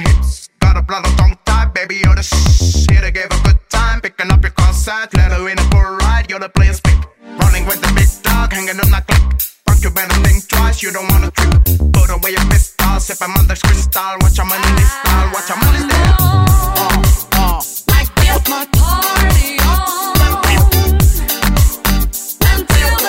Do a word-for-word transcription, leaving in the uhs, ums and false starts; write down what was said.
hits. Got a blood on tongue tied, baby, you're the shh. Here to give a good time, picking up your concept. Let her in a full ride, you're the player's pick. Running with the big dog, hanging on that click. Fuck, you better think twice, you don't wanna trip. Put away your pistol, sip I'm on the crystal. Watch I'm in this style, watch